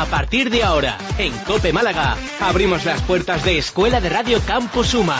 A partir de ahora, en COPE Málaga, abrimos las puertas de Escuela de Radio Campo Suma.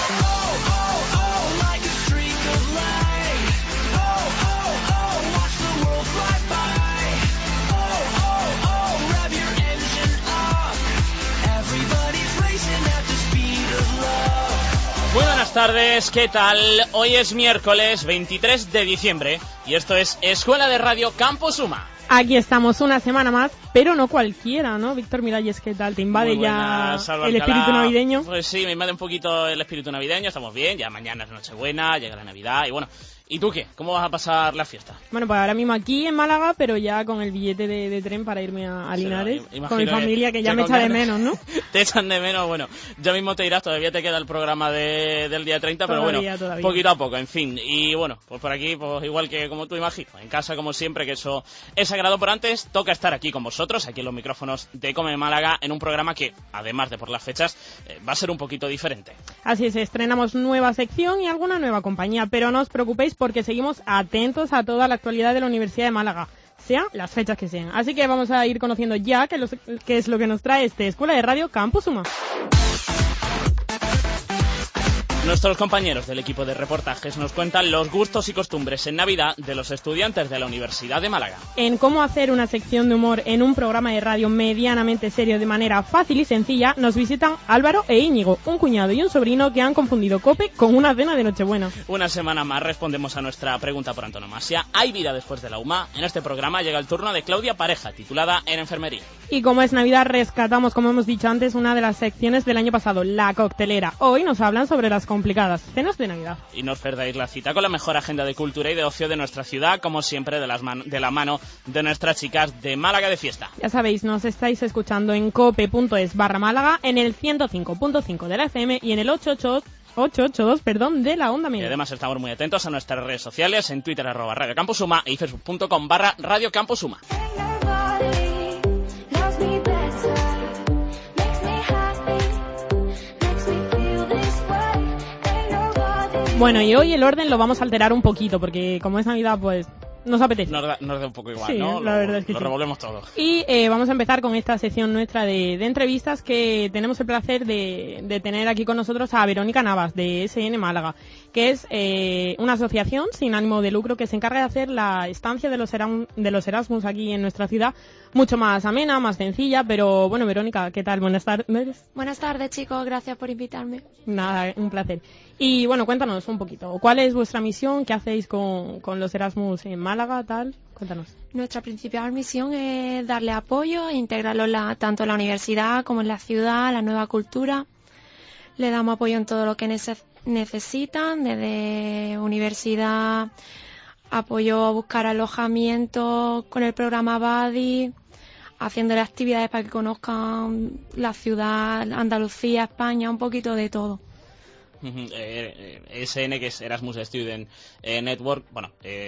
Muy buenas tardes, ¿qué tal? Hoy es miércoles 23 de diciembre y esto es Escuela de Radio Campo Suma. Aquí estamos una semana más, pero no cualquiera, ¿no? Víctor Miralles, ¿qué tal? ¿Te invade ya el espíritu navideño? Pues sí, me invade un poquito el espíritu navideño, estamos bien, ya mañana es Nochebuena, llega la Navidad y bueno... ¿Y tú qué? ¿Cómo vas a pasar la fiesta? Bueno, pues ahora mismo aquí en Málaga, pero ya con el billete de tren para irme a Linares, con mi familia, que ya me echa de menos, ¿no? Te echan de menos, bueno, ya mismo te irás, todavía te queda el programa del día 30, pero todavía. Poquito a poco, en fin. Y bueno, pues por aquí, pues igual que como tú imagino, en casa como siempre, que eso es sagrado por antes, toca estar aquí con vosotros, aquí en los micrófonos de Come Málaga, en un programa que, además de por las fechas, va a ser un poquito diferente. Así es, estrenamos nueva sección y alguna nueva compañía, pero no os preocupéis porque seguimos atentos a toda la actualidad de la Universidad de Málaga, sean las fechas que sean. Así que vamos a ir conociendo ya qué es lo que nos trae Escuela de Radio Campo Suma. Nuestros compañeros del equipo de reportajes nos cuentan los gustos y costumbres en Navidad de los estudiantes de la Universidad de Málaga. En cómo hacer una sección de humor en un programa de radio medianamente serio de manera fácil y sencilla, nos visitan Álvaro e Íñigo, un cuñado y un sobrino que han confundido COPE con una cena de Nochebuena. Una semana más respondemos a nuestra pregunta por antonomasia. ¿Hay vida después de la UMA? En este programa llega el turno de Claudia Pareja, titulada En Enfermería. Y como es Navidad, rescatamos, como hemos dicho antes, una de las secciones del año pasado, la coctelera. Hoy nos hablan sobre las complicadas cenas de Navidad. Y no os perdáis la cita con la mejor agenda de cultura y de ocio de nuestra ciudad, como siempre de la mano de nuestras chicas de Málaga de Fiesta. Ya sabéis, nos estáis escuchando en cope.es/Málaga, en el 105.5 de la FM y en el 882, de la onda media. Y además estamos muy atentos a nuestras redes sociales, en Twitter @Radio Campo Suma y facebook.com/Radio Campo Suma. Bueno, y hoy el orden lo vamos a alterar un poquito, porque como es Navidad, pues nos apetece. Nos da un poco igual, sí, ¿no? La verdad es que lo revolvemos todo. Y vamos a empezar con esta sección nuestra de entrevistas, que tenemos el placer de tener aquí con nosotros a Verónica Navas, de SN Málaga, que es una asociación sin ánimo de lucro que se encarga de hacer la estancia de los Erasmus aquí en nuestra ciudad mucho más amena, más sencilla. Pero bueno, Verónica, ¿qué tal? Buenas tardes. Buenas tardes, chicos, gracias por invitarme. Nada, un placer. Y bueno, cuéntanos un poquito, ¿cuál es vuestra misión? ¿Qué hacéis con los Erasmus en Málaga, tal? Cuéntanos. Nuestra principal misión es darle apoyo e integrarlo tanto en la universidad como en la ciudad, la nueva cultura. Le damos apoyo en todo lo que necesitan, desde universidad, apoyo a buscar alojamiento con el programa Buddy, haciéndole actividades para que conozcan la ciudad, Andalucía, España, un poquito de todo. SN, que es Erasmus Student Network, bueno,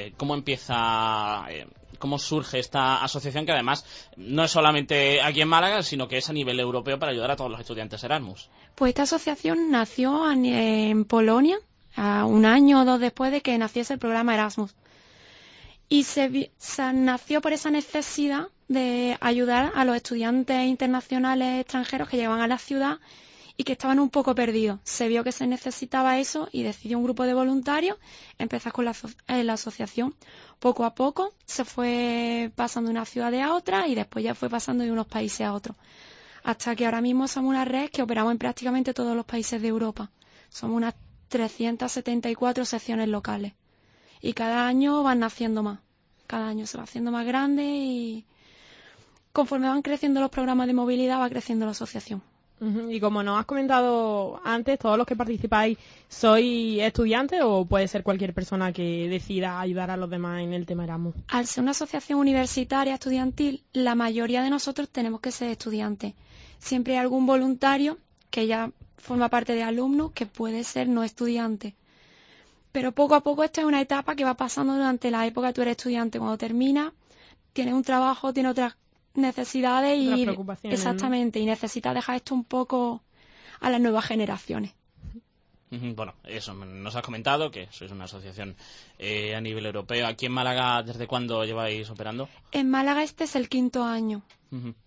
¿cómo surge esta asociación, que además no es solamente aquí en Málaga, sino que es a nivel europeo para ayudar a todos los estudiantes Erasmus? Pues esta asociación nació en Polonia, un año o dos después de que naciese el programa Erasmus. Y se nació por esa necesidad de ayudar a los estudiantes internacionales extranjeros que llegaban a la ciudad y que estaban un poco perdidos. Se vio que se necesitaba eso y decidió un grupo de voluntarios empezar con la asociación. Poco a poco se fue pasando de una ciudad a otra y después ya fue pasando de unos países a otros. Hasta que ahora mismo somos una red que operamos en prácticamente todos los países de Europa. Somos unas 374 secciones locales. Y cada año van naciendo más. Cada año se va haciendo más grande y conforme van creciendo los programas de movilidad va creciendo la asociación. Y como nos has comentado antes, todos los que participáis, ¿sois estudiantes o puede ser cualquier persona que decida ayudar a los demás en el tema Erasmus? Al ser una asociación universitaria estudiantil, la mayoría de nosotros tenemos que ser estudiantes. Siempre hay algún voluntario que ya forma parte de alumnos que puede ser no estudiante. Pero poco a poco esta es una etapa que va pasando durante la época que tú eres estudiante. Cuando terminas, tienes un trabajo, tienes otras necesidades y exactamente, ¿no? Y necesitas dejar esto un poco a las nuevas generaciones. Bueno, eso, nos has comentado que sois una asociación a nivel europeo. Aquí en Málaga, ¿desde cuándo lleváis operando? En Málaga este es el 5º año.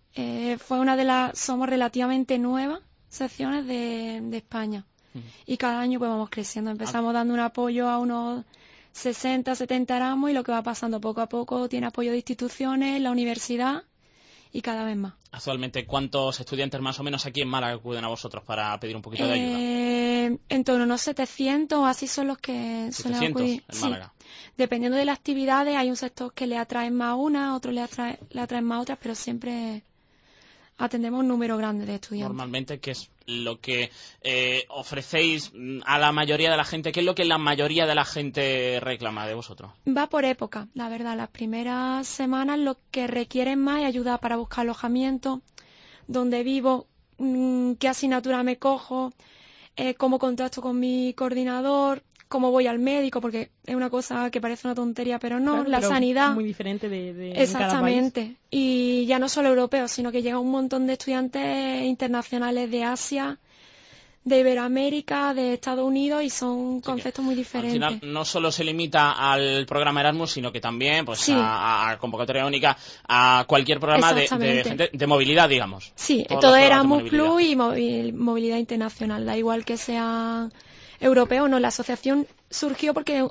Somos relativamente nuevas secciones de España. Y cada año pues vamos creciendo. Empezamos dando un apoyo a unos 60, 70 Erasmus y lo que va pasando poco a poco tiene apoyo de instituciones, la universidad y cada vez más. Actualmente, ¿cuántos estudiantes más o menos aquí en Málaga acuden a vosotros para pedir un poquito de ayuda? En torno a unos 700, así son los que suelen acudir. En Málaga. Sí. Dependiendo de las actividades, hay un sector que le atraen más una, otros le atraen más otras, pero siempre atendemos un número grande de estudiantes. Normalmente, ¿qué es lo que ofrecéis a la mayoría de la gente? ¿Qué es lo que la mayoría de la gente reclama de vosotros? Va por época, la verdad. Las primeras semanas lo que requieren más es ayuda para buscar alojamiento, dónde vivo, qué asignatura me cojo, cómo contacto con mi coordinador, cómo voy al médico, porque es una cosa que parece una tontería, pero no, claro, la pero sanidad. Muy diferente de Exactamente. En cada país. Y ya no solo europeos, sino que llega un montón de estudiantes internacionales de Asia, de Iberoamérica, de Estados Unidos, y son conceptos muy diferentes. Al final no solo se limita al programa Erasmus, sino que también pues a convocatoria única, a cualquier programa de gente de movilidad, digamos. Sí, todo Erasmus Plus y movilidad internacional, da igual que sea europeo o no. La asociación surgió porque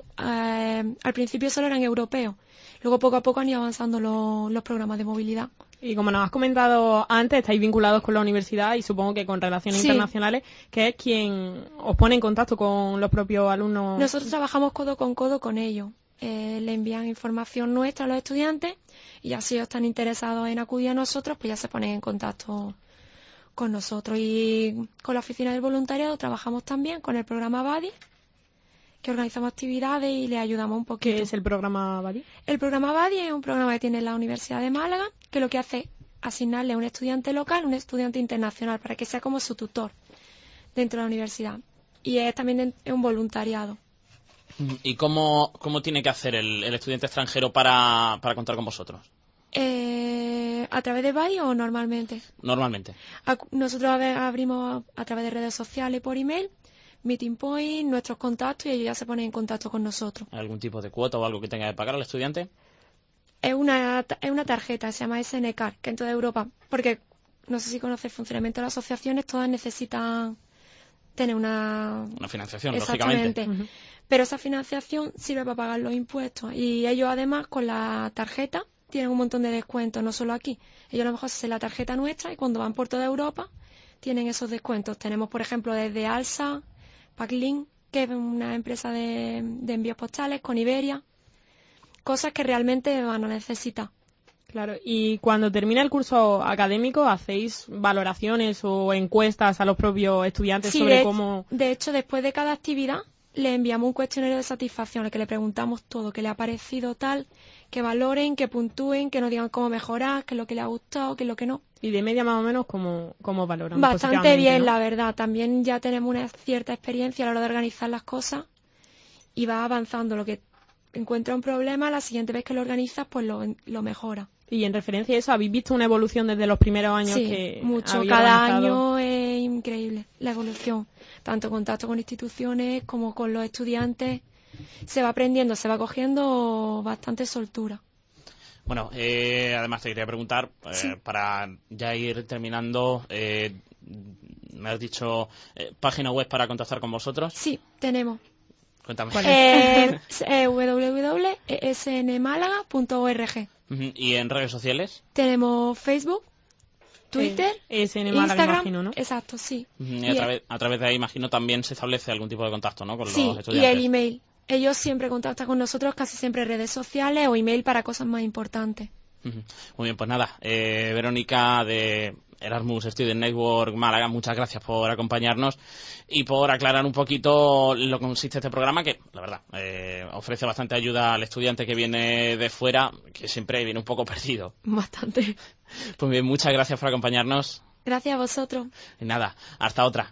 al principio solo eran europeos, luego poco a poco han ido avanzando los programas de movilidad. Y como nos has comentado antes, estáis vinculados con la universidad y supongo que con Relaciones Internacionales, que es quien os pone en contacto con los propios alumnos. Nosotros trabajamos codo con ellos. Le envían información nuestra a los estudiantes y ya si ellos están interesados en acudir a nosotros, pues ya se ponen en contacto con nosotros. Y con la oficina del voluntariado trabajamos también con el programa Buddy, que organizamos actividades y le ayudamos un poquito. ¿Qué es el programa Buddy? El programa Buddy es un programa que tiene la Universidad de Málaga, que lo que hace es asignarle a un estudiante local, un estudiante internacional, para que sea como su tutor dentro de la universidad. Y es también un voluntariado. ¿Y cómo tiene que hacer el estudiante extranjero para contar con vosotros? ¿A través de Buddy o normalmente? Normalmente. Nosotros abrimos a través de redes sociales, por email, meeting point, nuestros contactos, y ellos ya se ponen en contacto con nosotros. ¿Hay algún tipo de cuota o algo que tenga que pagar al estudiante? Es una tarjeta, se llama SNCard, que en toda Europa, porque no sé si conoces el funcionamiento de las asociaciones, todas necesitan tener una financiación, exactamente. Lógicamente. Pero esa financiación sirve para pagar los impuestos, y ellos además con la tarjeta tienen un montón de descuentos, no solo aquí. Ellos a lo mejor hacen la tarjeta nuestra y cuando van por toda Europa tienen esos descuentos. Tenemos, por ejemplo, desde Alsa, Packlink, que es una empresa de envíos postales, con Iberia, cosas que realmente van a necesitar. Claro, y cuando termina el curso académico, ¿hacéis valoraciones o encuestas a los propios estudiantes sobre cómo...? De hecho, después de cada actividad le enviamos un cuestionario de satisfacción, en el que le preguntamos todo, qué le ha parecido tal, que valoren, que puntúen, que nos digan cómo mejorar, qué es lo que le ha gustado, qué es lo que no. Y de media más o menos, ¿cómo valoran? Bastante bien, ¿no? La verdad. También ya tenemos una cierta experiencia a la hora de organizar las cosas y va avanzando. Lo que encuentra un problema, la siguiente vez que lo organizas, pues lo mejora. Y en referencia a eso, ¿habéis visto una evolución desde los primeros años? Sí, que mucho. habéis Cada organizado? año es increíble la evolución. Tanto contacto con instituciones como con los estudiantes. Se va aprendiendo, se va cogiendo bastante soltura. Bueno, además te quería preguntar, para ya ir terminando, me has dicho página web para contactar con vosotros. Sí, tenemos. Cuéntame. www.esnmálaga.org. ¿Y en redes sociales? Tenemos Facebook, Twitter, SN Málaga, Instagram, imagino, ¿no? Exacto, sí. Y a través de ahí, imagino, también se establece algún tipo de contacto, ¿no? Con los sí, estudiantes. Y el email. Ellos siempre contactan con nosotros, casi siempre redes sociales o email para cosas más importantes. Muy bien, pues nada, Verónica de Erasmus Student Network Málaga, muchas gracias por acompañarnos y por aclarar un poquito lo que consiste este programa, que la verdad ofrece bastante ayuda al estudiante que viene de fuera, que siempre viene un poco perdido. Bastante. Pues bien, muchas gracias por acompañarnos. Gracias a vosotros. Y nada, hasta otra.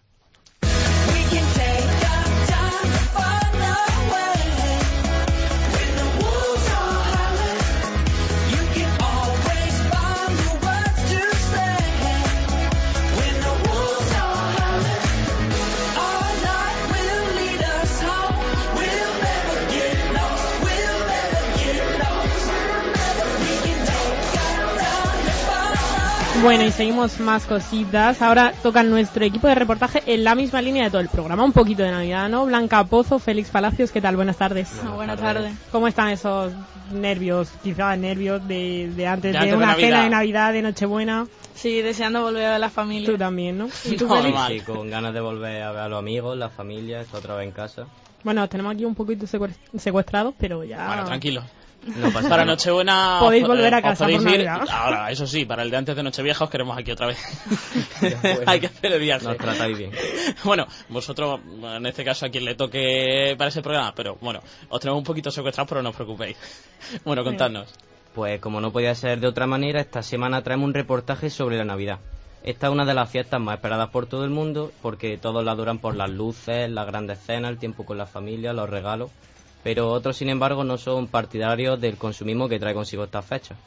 Bueno, y seguimos más cositas. Ahora toca nuestro equipo de reportaje en la misma línea de todo el programa. Un poquito de Navidad, ¿no? Blanca Pozo, Félix Palacios, ¿qué tal? Buenas tardes. Buenas tardes. ¿Cómo están esos nervios, quizás nervios de antes de antes una de cena de Navidad, de Nochebuena? Sí, deseando volver a ver a la familia. Tú también, ¿no? ¿Y tú, No, Félix? normal. Sí, con ganas de volver a ver a los amigos, la familia, estar otra vez en casa. Bueno, os tenemos aquí un poquito secuestrados, pero ya... Bueno, tranquilo. No pasa Para nada. Nochebuena Podéis volver a os casa podéis por ir. Navidad. Ahora, eso sí, para el de antes de Nochevieja os queremos aquí otra vez. Hay que hacer el viaje. Nos tratáis bien. Bueno, vosotros, en este caso a quien le toque para ese programa, pero bueno, os tenemos un poquito secuestrados, pero no os preocupéis. Bueno, contadnos. Pues como no podía ser de otra manera, esta semana traemos un reportaje sobre la Navidad. Esta es una de las fiestas más esperadas por todo el mundo, porque todos la adoran por las luces, las grandes cenas, el tiempo con la familia, los regalos. Pero otros, sin embargo, no son partidarios del consumismo que trae consigo estas fechas.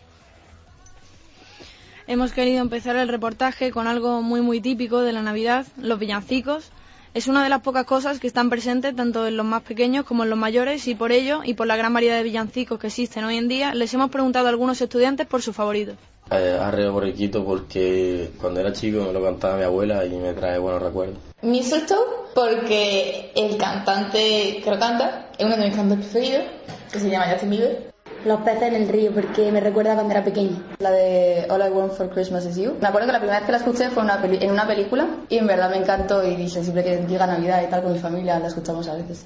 Hemos querido empezar el reportaje con algo muy típico de la Navidad, los villancicos. Es una de las pocas cosas que están presentes tanto en los más pequeños como en los mayores, y por ello, y por la gran variedad de villancicos que existen hoy en día, les hemos preguntado a algunos estudiantes por sus favoritos. Arreo Borriquito, porque cuando era chico me lo cantaba mi abuela y me trae buenos recuerdos. Mistletoe, porque el cantante que lo canta es uno de mis cantantes preferidos, que se llama Justin Bieber. Los peces en el río, porque me recuerda cuando era pequeña. La de All I Want for Christmas Is You. Me acuerdo que la primera vez que la escuché fue en una película y en verdad me encantó, y dije, siempre que llega Navidad y tal con mi familia la escuchamos a veces.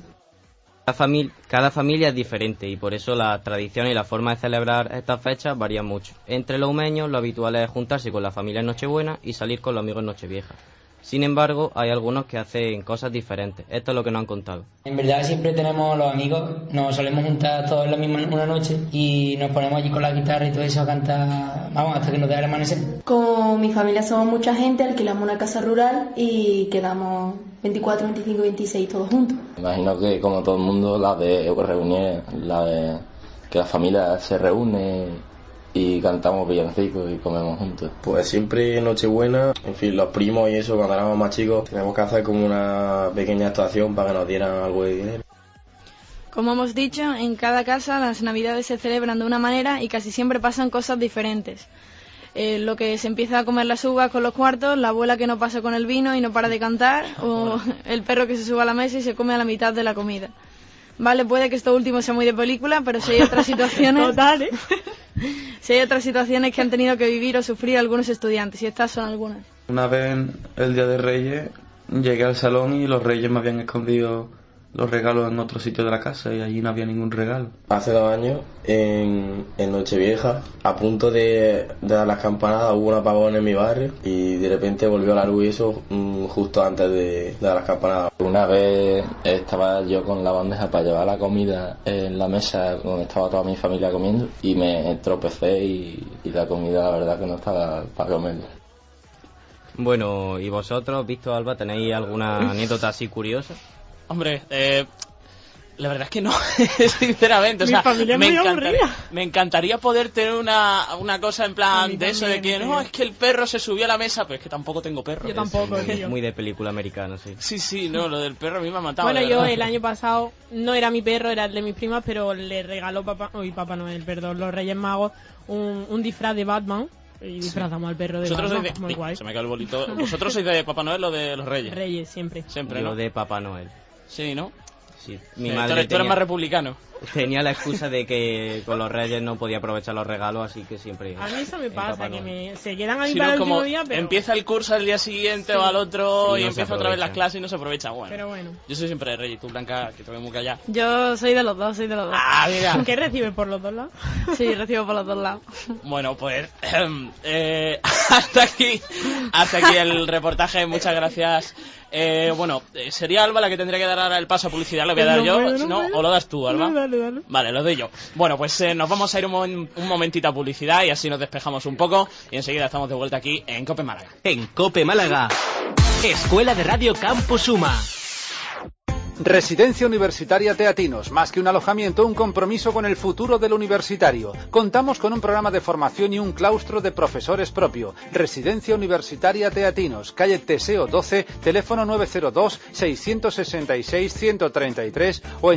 Cada familia es diferente y por eso la tradición y la forma de celebrar estas fechas varían mucho. Entre los umeños lo habitual es juntarse con la familia en Nochebuena y salir con los amigos en Nochevieja. Sin embargo, hay algunos que hacen cosas diferentes. Esto es lo que nos han contado. En verdad siempre tenemos los amigos, nos solemos juntar todos la misma una noche y nos ponemos allí con la guitarra y todo eso a cantar, vamos, hasta que nos dé el amanecer. Con mi familia somos mucha gente, alquilamos una casa rural y quedamos 24, 25, 26 todos juntos. Imagino que como todo el mundo, la de reuniones, la de que la familia se reúne y cantamos villancicos y comemos juntos. Pues siempre en Nochebuena, en fin, los primos y eso, cuando éramos más chicos, teníamos que hacer como una pequeña actuación para que nos dieran algo de dinero. Como hemos dicho, en cada casa las Navidades se celebran de una manera y casi siempre pasan cosas diferentes. Lo que se empieza a comer las uvas con los cuartos, la abuela que no pasa con el vino y no para de cantar, o el perro que se sube a la mesa y se come a la mitad de la comida. Vale, puede que esto último sea muy de película, pero si hay otras situaciones... Total, ¿eh? Si hay otras situaciones que han tenido que vivir o sufrir algunos estudiantes, y estas son algunas. Una vez, el día de Reyes, llegué al salón y los Reyes me habían escondido los regalos en otro sitio de la casa y allí no había ningún regalo. Hace 2 años, en Nochevieja, a punto de dar las campanadas, hubo un apagón en mi barrio y de repente volvió la luz y eso justo antes de dar las campanadas. Una vez estaba yo con la bandeja para llevar la comida en la mesa donde estaba toda mi familia comiendo y me tropecé y la comida la verdad que no estaba para comer. Bueno, ¿y vosotros, Víctor, Alba, tenéis alguna anécdota así curiosa? Hombre, la verdad es que no, sinceramente, o sea, me encantaría poder tener una cosa en plan de eso, de que no, es que el perro se subió a la mesa, pero es que tampoco tengo perro. Yo tampoco, tío. Muy de película americana, sí. Sí, no, lo del perro a mí me ha matado. Bueno, yo el año pasado, no era mi perro, era el de mis primas, pero le regaló Papá Noel, los Reyes Magos, un disfraz de Batman. Y disfrazamos al perro de Batman, muy guay. Se me cae el bolito. ¿Vosotros sois de Papá Noel o de los Reyes? Reyes, siempre. Siempre, Yo ¿no? de Papá Noel. Sí, ¿no? Sí. Mi madre tú eres más republicano. Tenía la excusa de que con los Reyes no podía aprovechar los regalos, así que siempre... A mí eso me pasa, que se quedan ahí si para no, el último como día, pero... empieza el curso al día siguiente o al otro y no empieza otra vez las clases y no se aprovecha. Bueno, pero bueno. Yo soy siempre de Reyes, tú, Blanca, que te veo muy callada. Yo soy de los dos, Ah, mira. ¿Qué recibes por los dos lados? Sí, recibo por los dos lados. Bueno, pues hasta aquí el reportaje. Muchas gracias. Sería Alba la que tendría que dar ahora el paso a publicidad. ¿Lo voy a dar yo? ¿O lo das tú, Alba? Dale. Vale, lo doy yo. Bueno, pues nos vamos a ir un momentito a publicidad y así nos despejamos un poco y enseguida estamos de vuelta aquí en COPE Málaga. En COPE Málaga, Escuela de Radio Campus Suma. Residencia Universitaria Teatinos, más que un alojamiento, un compromiso con el futuro del universitario. Contamos con un programa de formación y un claustro de profesores propio. Residencia Universitaria Teatinos, calle Teseo 12, teléfono 902-666-133 o en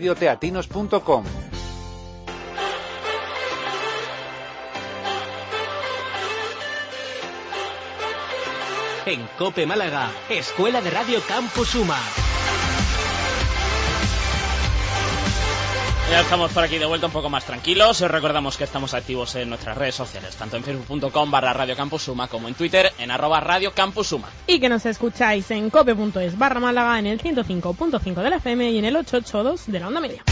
www.rs-medioteatinos.com. En COPE Málaga, Escuela de Radio Campus Suma. Ya estamos por aquí de vuelta un poco más tranquilos. Os recordamos que estamos activos en nuestras redes sociales, tanto en facebook.com/Radio Campus Suma como en Twitter en @Radio Campus Suma. Y que nos escucháis en cope.es/Málaga en el 105.5 de la FM y en el 882 de la onda media.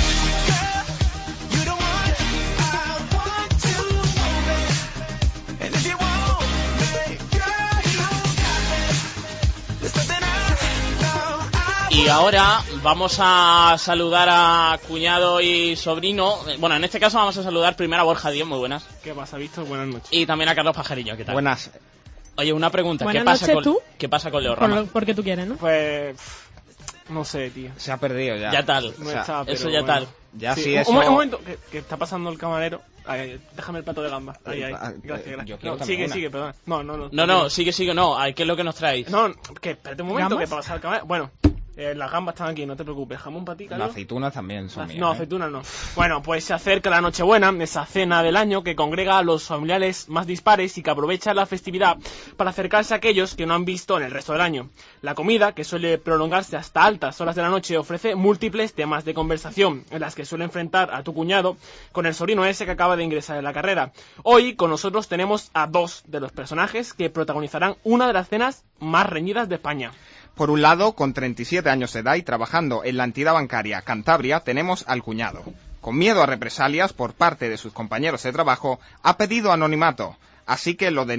Y ahora vamos a saludar a cuñado y sobrino. Bueno, en este caso vamos a saludar primero a Borja Díaz, muy buenas. ¿Qué pasa, Víctor? Buenas noches. Y también a Carlos Pajarillo, ¿qué tal? Buenas. Oye, una pregunta, ¿qué pasa con Leo Rama? Porque tú quieres, ¿no? Pues... no sé, tío. Se ha perdido ya. Ya tal. No o sea, está, eso ya tal. Ya sí, eso... Un momento, que está pasando el camarero. Ay, déjame el plato de gamba. Ahí. Gracias. No, sigue, perdón. No, sigue, no. ¿Qué es lo que nos traéis? No, que espérate un momento, ¿Gambas? que para pasar el camarero... Bueno... las gambas están aquí, no te preocupes. Jamón para ti, Carlos. Las aceitunas también son mías. No, aceitunas no. Bueno, pues se acerca la Nochebuena, esa cena del año que congrega a los familiares más dispares y que aprovecha la festividad para acercarse a aquellos que no han visto en el resto del año. La comida, que suele prolongarse hasta altas horas de la noche, ofrece múltiples temas de conversación, en las que suele enfrentar a tu cuñado con el sobrino ese que acaba de ingresar en la carrera. Hoy con nosotros tenemos a dos de los personajes que protagonizarán una de las cenas más reñidas de España. Por un lado, con 37 años de edad y trabajando en la entidad bancaria Cantabria, tenemos al cuñado. Con miedo a represalias por parte de sus compañeros de trabajo, ha pedido anonimato. Así que lo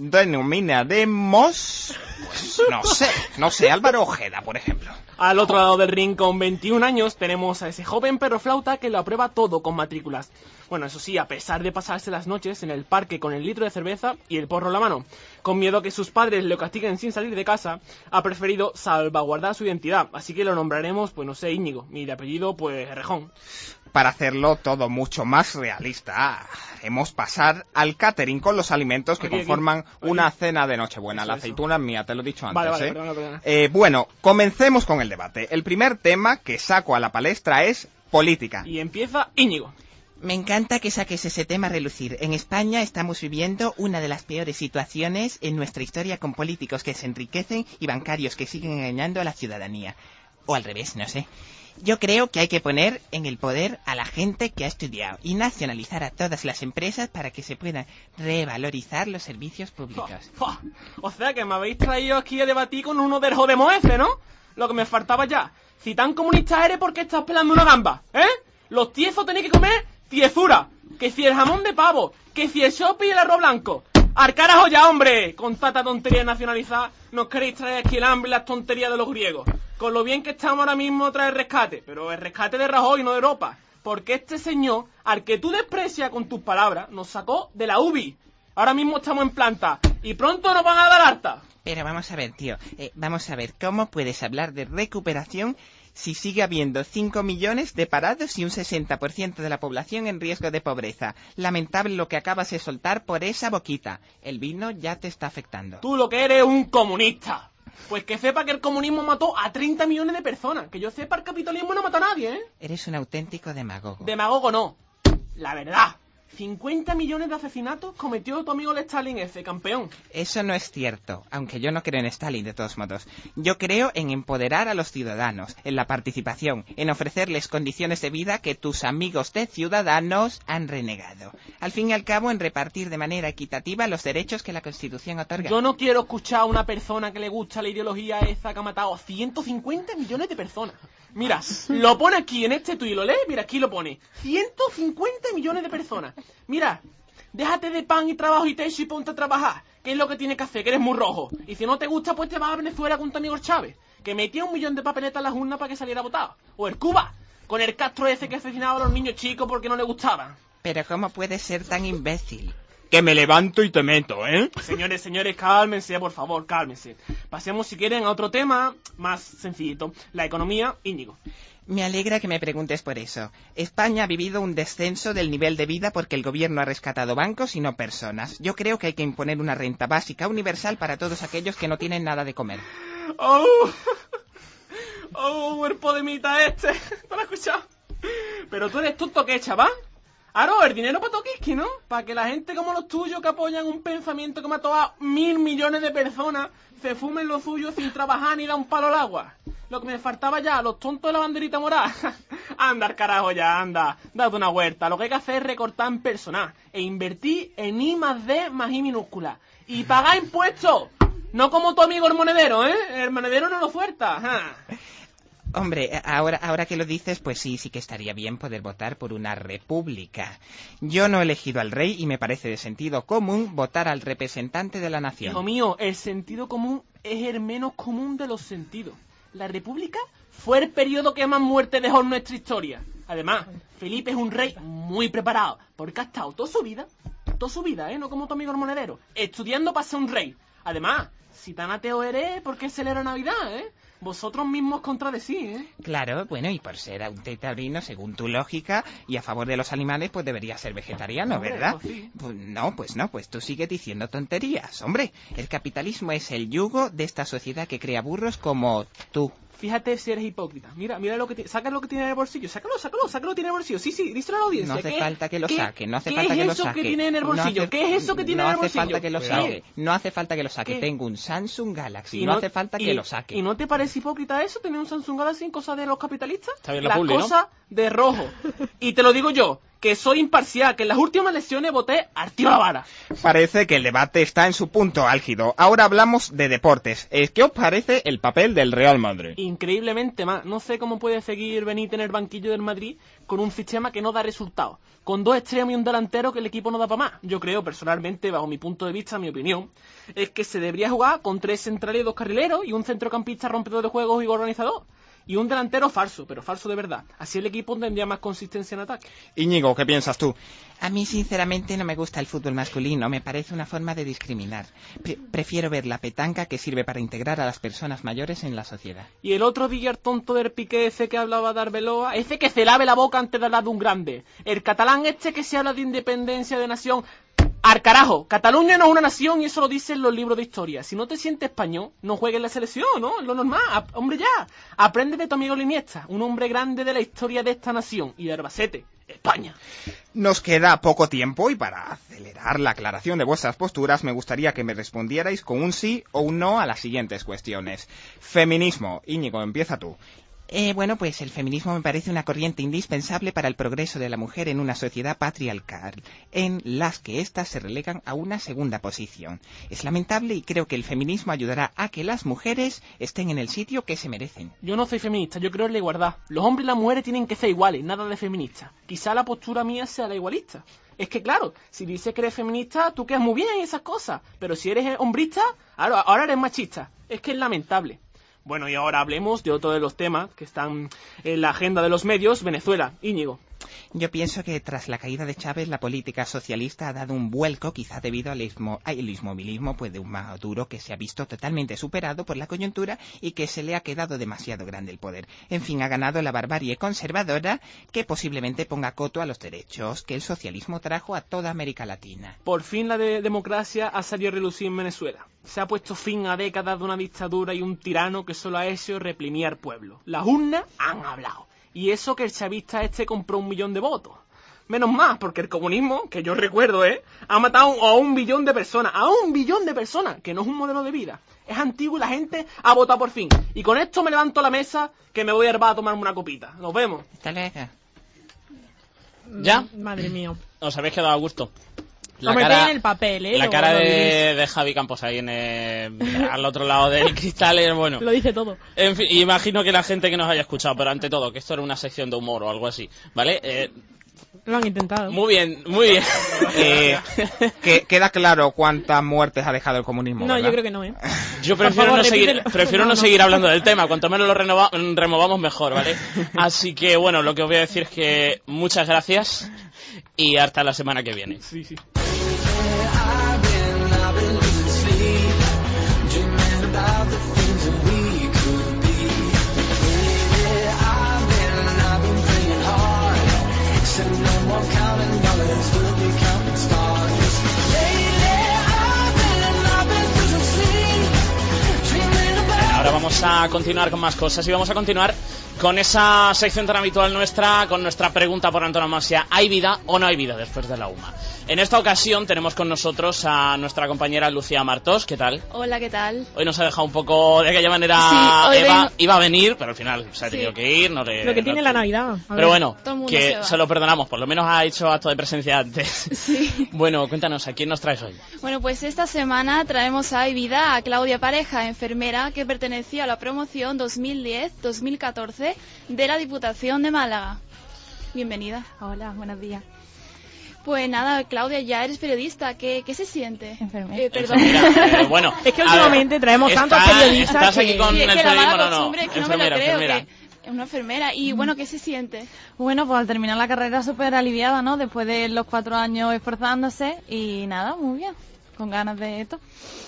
denominaremos... Pues no sé, Álvaro Ojeda, por ejemplo. Al otro lado del ring, con 21 años, tenemos a ese joven perro flauta que lo aprueba todo con matrículas. Bueno, eso sí, a pesar de pasarse las noches en el parque con el litro de cerveza y el porro en la mano, con miedo a que sus padres lo castiguen sin salir de casa, ha preferido salvaguardar su identidad. Así que lo nombraremos, pues no sé, Íñigo, y de apellido, pues Rejón. Para hacerlo todo mucho más realista, haremos pasar al catering con los alimentos que conforman una cena de Nochebuena. La aceituna es mía, te lo he dicho antes. Vale, perdona. Bueno, comencemos con el debate. El primer tema que saco a la palestra es política. Y empieza Íñigo. Me encanta que saques ese tema a relucir. En España estamos viviendo una de las peores situaciones en nuestra historia, con políticos que se enriquecen y bancarios que siguen engañando a la ciudadanía. O al revés, no sé. Yo creo que hay que poner en el poder a la gente que ha estudiado y nacionalizar a todas las empresas para que se puedan revalorizar los servicios públicos. O sea que me habéis traído aquí a debatir con uno del Jodemo ese, ¿no? Lo que me faltaba ya. Si tan comunista eres, ¿por qué estás pelando una gamba? ¿Eh? Los tiezos tenéis que comer tiezura. Que si el jamón de pavo, que si el shopping y el arroz blanco. ¡Al carajo ya, hombre! Con tanta tontería nacionalizada, nos queréis traer aquí el hambre y las tonterías de los griegos. Con lo bien que estamos ahora mismo trae el rescate, pero el rescate de Rajoy, no de Europa. Porque este señor, al que tú desprecias con tus palabras, nos sacó de la UBI. Ahora mismo estamos en planta y pronto nos van a dar harta. Pero vamos a ver, tío, vamos a ver, ¿cómo puedes hablar de recuperación si sigue habiendo 5 millones de parados y un 60% de la población en riesgo de pobreza? Lamentable lo que acabas de soltar por esa boquita. El vino ya te está afectando. Tú lo que eres un comunista. Pues que sepa que el comunismo mató a 30 millones de personas. Que yo sepa, el capitalismo no mató a nadie, ¿eh? Eres un auténtico demagogo. Demagogo no. La verdad. 50 millones de asesinatos cometió tu amigo el Stalin ese, campeón. Eso no es cierto, aunque yo no creo en Stalin de todos modos. Yo creo en empoderar a los ciudadanos, en la participación, en ofrecerles condiciones de vida que tus amigos de Ciudadanos han renegado. Al fin y al cabo, en repartir de manera equitativa los derechos que la Constitución otorga. Yo no quiero escuchar a una persona que le gusta la ideología esa que ha matado a 150 millones de personas. Mira, lo pone aquí en este tuit, ¿lo lees? Mira, aquí lo pone. 150 millones de personas. Mira, déjate de pan y trabajo y techo y ponte a trabajar. ¿Qué es lo que tienes que hacer? Que eres muy rojo. Y si no te gusta, pues te vas a Venezuela con tu amigo Chávez, que metía 1 millón de papeletas en las urnas para que saliera votado. O el Cuba, con el Castro ese que asesinaba a los niños chicos porque no le gustaban. Pero ¿cómo puedes ser tan imbécil? Que me levanto y te meto, ¿eh? Señores, cálmense, por favor, cálmense. Pasemos, si quieren, a otro tema más sencillito. La economía, Íñigo. Me alegra que me preguntes por eso. España ha vivido un descenso del nivel de vida porque el gobierno ha rescatado bancos y no personas. Yo creo que hay que imponer una renta básica universal para todos aquellos que no tienen nada de comer. ¡Oh, el podemita este! ¿No lo has escuchado? Pero tú eres tonto, ¿qué, chaval? Aro, el dinero para Tokiski, ¿no? Para que la gente como los tuyos que apoyan un pensamiento que mató a 1.000 millones de personas se fumen lo suyo sin trabajar ni dar un palo al agua. Lo que me faltaba ya, los tontos de la banderita morada. Anda al carajo ya, anda. Date una vuelta. Lo que hay que hacer es recortar en personal e invertir en I+D más I minúscula. Y pagar impuestos. No como tu amigo el monedero, ¿eh? El monedero no lo suelta. Hombre, ahora que lo dices, pues sí que estaría bien poder votar por una república. Yo no he elegido al rey y me parece de sentido común votar al representante de la nación. Hijo mío, el sentido común es el menos común de los sentidos. La república fue el periodo que más muerte dejó en nuestra historia. Además, Felipe es un rey muy preparado, porque ha estado toda su vida, no como tu amigo el monedero, estudiando para ser un rey. Además, si tan ateo eres, ¿por qué celebra Navidad, eh? Vosotros mismos contra de sí, ¿eh? Claro, bueno, y por ser un taurino, según tu lógica, y a favor de los animales, pues debería ser vegetariano, hombre, ¿verdad? Pues sí. Pues tú sigues diciendo tonterías. Hombre, el capitalismo es el yugo de esta sociedad que crea burros como tú. Fíjate si eres hipócrita. Mira lo que saca lo que tiene en el bolsillo. Sácalo, tiene en el bolsillo. Sí, díselo a la audiencia. No hace falta que lo saque, no hace falta que lo saque. ¿Qué es eso que tiene en el bolsillo? ¿Qué es eso que tiene en el bolsillo? No hace falta que lo saque. No hace falta que lo saque. Tengo un Samsung Galaxy. No hace falta que lo saque. ¿Y no te parece hipócrita eso, tener un Samsung Galaxy en cosas de los capitalistas? Está bien la publi, ¿no? Cosa de rojo. Y te lo digo yo, que soy imparcial, que en las últimas elecciones voté al tío Lavara. Parece que el debate está en su punto álgido. Ahora hablamos de deportes. ¿Qué os parece el papel del Real Madrid? Increíblemente más. No sé cómo puede seguir Benítez en el banquillo del Madrid con un sistema que no da resultados. Con 2 extremos y un delantero que el equipo no da para más. Yo creo, personalmente, bajo mi punto de vista, mi opinión, es que se debería jugar con 3 centrales y 2 carrileros y un centrocampista rompedor de juegos y organizador. Y un delantero falso, pero falso de verdad. Así el equipo tendría más consistencia en ataque. Íñigo, ¿qué piensas tú? A mí, sinceramente, no me gusta el fútbol masculino. Me parece una forma de discriminar. Prefiero ver la petanca, que sirve para integrar a las personas mayores en la sociedad. Y el otro día el tonto del Piqué ese que hablaba de Arbeloa, ese que se lave la boca antes de hablar de un grande. El catalán este que se habla de independencia de nación. ¡Al carajo! Cataluña no es una nación y eso lo dicen los libros de historia. Si no te sientes español, no juegues en la selección, ¿no? Es lo normal. Hombre, ya. Aprende de tu amigo Iniesta, un hombre grande de la historia de esta nación y de Albacete, España. Nos queda poco tiempo y para acelerar la aclaración de vuestras posturas me gustaría que me respondierais con un sí o un no a las siguientes cuestiones. Feminismo. Íñigo, empieza tú. Bueno, pues el feminismo me parece una corriente indispensable para el progreso de la mujer en una sociedad patriarcal, en las que éstas se relegan a una segunda posición. Es lamentable y creo que el feminismo ayudará a que las mujeres estén en el sitio que se merecen. Yo no soy feminista, yo creo en la igualdad. Los hombres y las mujeres tienen que ser iguales, nada de feminista. Quizá la postura mía sea la igualista. Es que claro, si dices que eres feminista, tú quedas muy bien en esas cosas. Pero si eres hombrista, ahora eres machista. Es que es lamentable. Bueno, y ahora hablemos de otro de los temas que están en la agenda de los medios, Venezuela. Íñigo. Yo pienso que tras la caída de Chávez, la política socialista ha dado un vuelco, quizá debido al inmovilismo pues, de un Maduro que se ha visto totalmente superado por la coyuntura y que se le ha quedado demasiado grande el poder. En fin, ha ganado la barbarie conservadora que posiblemente ponga coto a los derechos que el socialismo trajo a toda América Latina. Por fin la democracia ha salido a relucir en Venezuela. Se ha puesto fin a décadas de una dictadura y un tirano que solo ha hecho reprimir al pueblo. Las urnas han hablado. Y eso que el chavista compró 1 millón de votos. Menos más, porque el comunismo, que yo recuerdo, ha matado a 1 billón de personas. ¡A 1 billón de personas! Que no es un modelo de vida. Es antiguo y la gente ha votado por fin. Y con esto me levanto la mesa, que me voy a bar a tomarme una copita. Nos vemos. Hasta luego. ¿Ya? Madre mía. Os habéis quedado a gusto. La cara, en el papel, la cara de Javi Campos ahí al otro lado del cristal es bueno. Lo dice todo. En fin, imagino que la gente que nos haya escuchado, pero ante todo, que esto era una sección de humor o algo así, ¿vale? Lo han intentado. Muy bien, muy bien. Queda claro cuántas muertes ha dejado el comunismo, No, ¿verdad? yo creo que no, Yo prefiero no seguir hablando del tema. Cuanto menos lo removamos, mejor, ¿vale? Así que, bueno, lo que os voy a decir es que muchas gracias y hasta la semana que viene. Sí, sí. Ahora vamos a continuar con más cosas y vamos a continuar con esa sección tan habitual nuestra, con nuestra pregunta por antonomasia: ¿hay vida o no hay vida después de la UMA? En esta ocasión tenemos con nosotros a nuestra compañera Lucía Martos. ¿Qué tal? Hola, ¿qué tal? Hoy nos ha dejado un poco de aquella manera. Sí, Eva iba a venir, pero al final se ha tenido que ir. Lo que tiene la Navidad. Pero bueno, que se lo perdonamos, por lo menos ha hecho acto de presencia antes. Sí. Bueno, cuéntanos, ¿a quién nos traes hoy? Bueno, pues esta semana traemos a Hay Vida a Claudia Pareja, enfermera que perteneció a la promoción 2010-2014 de la Diputación de Málaga. Bienvenida. Hola, buenos días. Pues nada, Claudia, ya eres periodista. ¿Qué se siente? Enfermera. Perdón. Bueno, es que últimamente traemos tantos periodistas estás aquí con el periodismo, no, es que no me lo creo, que es una enfermera. Y bueno, ¿qué se siente? Bueno, pues al terminar la carrera súper aliviada, ¿no? Después de los 4 años esforzándose y nada, muy bien, con ganas de esto.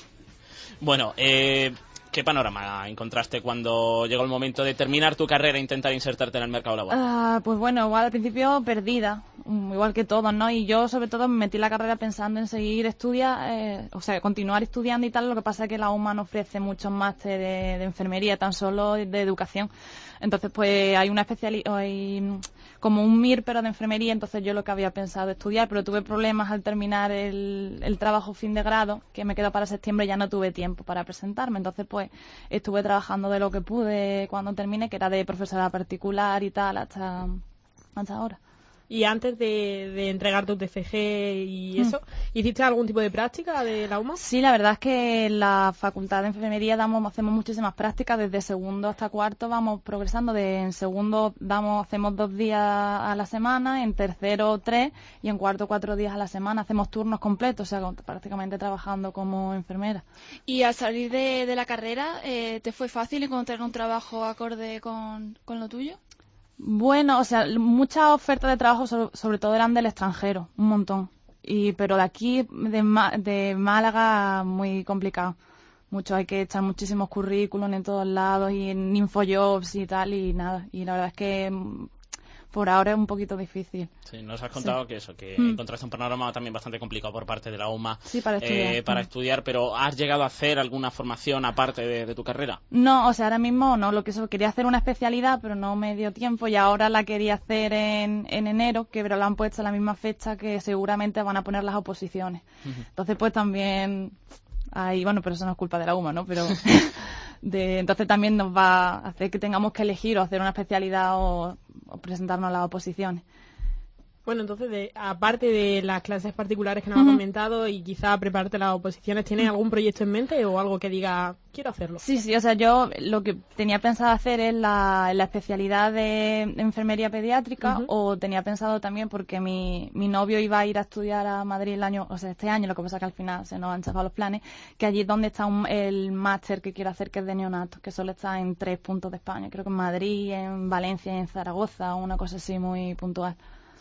Bueno, ¿qué panorama encontraste cuando llegó el momento de terminar tu carrera e intentar insertarte en el mercado laboral? Pues bueno, igual al principio perdida, igual que todos, ¿no? Y yo sobre todo me metí en la carrera pensando en seguir continuar estudiando y tal. Lo que pasa es que la UMA no ofrece muchos másteres de enfermería, tan solo de educación. Entonces pues hay una hay como un MIR pero de enfermería, entonces yo lo que había pensado estudiar, pero tuve problemas al terminar el trabajo fin de grado, que me quedó para septiembre, ya no tuve tiempo para presentarme. Entonces pues estuve trabajando de lo que pude cuando terminé, que era de profesora particular y tal, hasta ahora. Y antes de entregar tu TFG y eso, ¿hiciste algún tipo de práctica de la UMA? Sí, la verdad es que en la Facultad de Enfermería hacemos muchísimas prácticas, desde segundo hasta cuarto vamos progresando. En segundo hacemos 2 días a la semana, en tercero 3 y en cuarto 4 días a la semana. Hacemos turnos completos, o sea, prácticamente trabajando como enfermera. Y al salir de la carrera, ¿te fue fácil encontrar un trabajo acorde con lo tuyo? Bueno, o sea, muchas ofertas de trabajo sobre todo eran del extranjero, un montón. Pero de aquí, de Málaga, muy complicado. Hay que echar muchísimos currículums en todos lados y en Infojobs y tal y nada. Y la verdad es que por ahora es un poquito difícil. Sí, nos has contado que encontraste un panorama también bastante complicado por parte de la UMA para estudiar, pero ¿has llegado a hacer alguna formación aparte de tu carrera? No, o sea, ahora mismo no, quería hacer una especialidad, pero no me dio tiempo y ahora la quería hacer en enero, que pero la han puesto a la misma fecha que seguramente van a poner las oposiciones. Entonces pues también ahí, bueno, pero eso no es culpa de la UMA, ¿no? Pero entonces también nos va a hacer que tengamos que elegir o hacer una especialidad o presentarnos a las oposiciones. Bueno, entonces, aparte de las clases particulares que nos has comentado y quizá prepararte las oposiciones, ¿tienes algún proyecto en mente o algo que diga, quiero hacerlo? Sí, o sea, yo lo que tenía pensado hacer es la especialidad de enfermería pediátrica, o tenía pensado también, porque mi novio iba a ir a estudiar a Madrid este año, lo que pasa es que al final se nos han chafado los planes, que allí es donde está el máster que quiero hacer, que es de neonatos, que solo está en 3 puntos de España, creo que en Madrid, en Valencia y en Zaragoza, una cosa así muy puntual.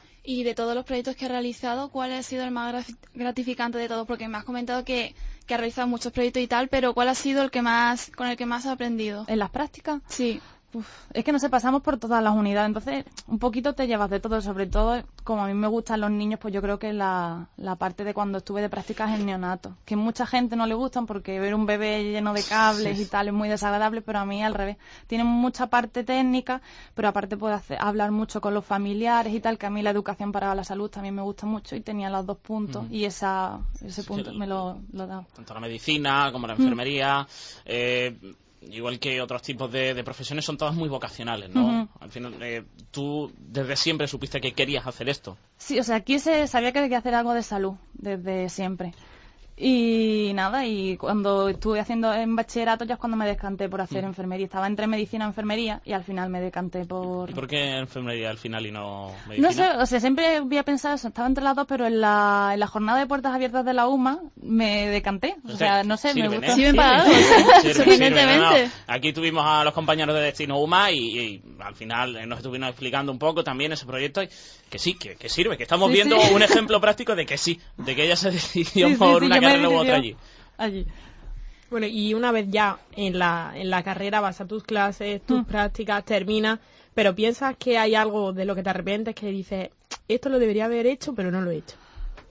Y de todos los proyectos que has realizado, ¿cuál ha sido el más gratificante de todos? Porque me has comentado que has realizado muchos proyectos y tal, pero ¿cuál ha sido con el que más has aprendido? ¿En las prácticas? Sí. Es que pasamos por todas las unidades, entonces un poquito te llevas de todo, sobre todo como a mí me gustan los niños, pues yo creo que la parte de cuando estuve de prácticas en neonato, que mucha gente no le gustan porque ver un bebé lleno de cables y tal es muy desagradable, pero a mí al revés, tiene mucha parte técnica, pero aparte puedo hablar mucho con los familiares y tal, que a mí la educación para la salud también me gusta mucho y tenía los 2 puntos y ese punto me lo da. Tanto la medicina como la enfermería, igual que otros tipos de profesiones, son todas muy vocacionales, ¿no? Al final, tú desde siempre supiste que querías hacer esto. Sí, o sea, sabía que quería hacer algo de salud desde siempre. Y nada, y cuando estuve haciendo en bachillerato ya es cuando me decanté por hacer enfermería. Estaba entre medicina y enfermería y al final me decanté por... ¿Y por qué enfermería al final y no medicina? No sé, o sea, siempre había pensado eso, estaba entre las dos, pero en la jornada de puertas abiertas de la UMA me decanté. O sea, no sé, sirven, me gusta. Sirven para algo, evidentemente. No. Aquí tuvimos a los compañeros de Destino UMA y al final nos estuvieron explicando un poco también ese proyecto, que sí, que sirve, que estamos viendo un ejemplo práctico de que sí, de que ella se decidió por una carrera u otra allí. Bueno, y una vez ya en la carrera vas a tus clases, tus prácticas, terminas, pero piensas que hay algo de lo que te arrepientes, que dices, esto lo debería haber hecho, pero no lo he hecho.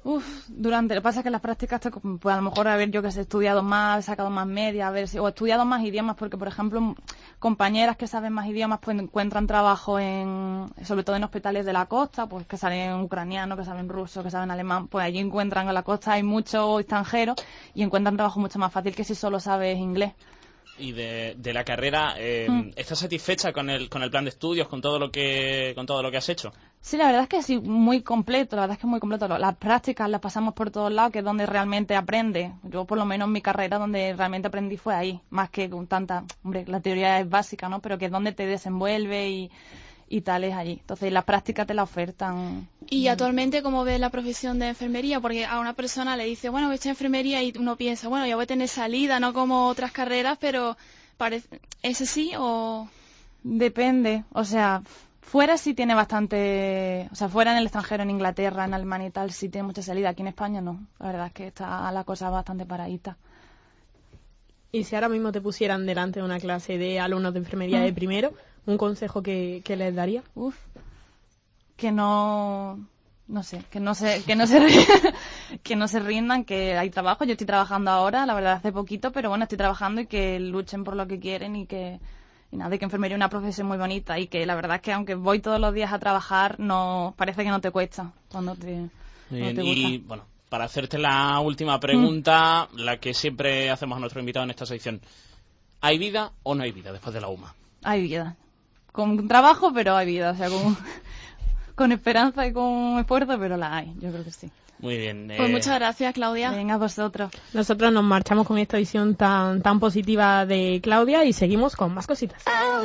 Lo que pasa es que en las prácticas, pues a lo mejor yo que sé, he estudiado más, he sacado más media, o he estudiado más idiomas, porque por ejemplo, compañeras que saben más idiomas, pues encuentran trabajo sobre todo en hospitales de la costa, pues que saben ucraniano, que saben ruso, que saben alemán, pues allí encuentran en la costa, hay muchos extranjeros y encuentran trabajo mucho más fácil que si solo sabes inglés. Y de la carrera, ¿estás satisfecha con el plan de estudios, con todo lo que has hecho? Sí, la verdad es que sí, muy completo, Las prácticas las pasamos por todos lados, que es donde realmente aprende. Yo, por lo menos, en mi carrera, donde realmente aprendí fue ahí, más que con tanta... Hombre, la teoría es básica, ¿no? Pero que es donde te desenvuelve y tal es allí. Entonces, las prácticas te la ofertan. ¿Y actualmente cómo ves la profesión de enfermería? Porque a una persona le dice, bueno, voy a echar enfermería y uno piensa, bueno, ya voy a tener salida, no como otras carreras, pero ¿es así o...? Depende, o sea... Fuera sí tiene bastante... O sea, fuera en el extranjero, en Inglaterra, en Alemania y tal, sí tiene mucha salida. Aquí en España no. La verdad es que está la cosa bastante paradita. Y si ahora mismo te pusieran delante de una clase de alumnos de enfermería de primero, ¿un consejo que les daría? Que no sé, que no se rindan, que hay trabajo. Yo estoy trabajando ahora, la verdad hace poquito, pero bueno, estoy trabajando y que luchen por lo que quieren y que enfermería es una profesión muy bonita y que la verdad es que aunque voy todos los días a trabajar, no parece que no te cuesta cuando te gusta. Y bueno, para hacerte la última pregunta, la que siempre hacemos a nuestro invitado en esta sección, ¿hay vida o no hay vida después de la UMA? Hay vida, con trabajo, pero hay vida, o sea, con esperanza y con esfuerzo, pero la hay, yo creo que sí. Muy bien. Pues muchas gracias, Claudia. Venga, vosotros. Nosotros nos marchamos con esta visión tan positiva de Claudia y seguimos con más cositas.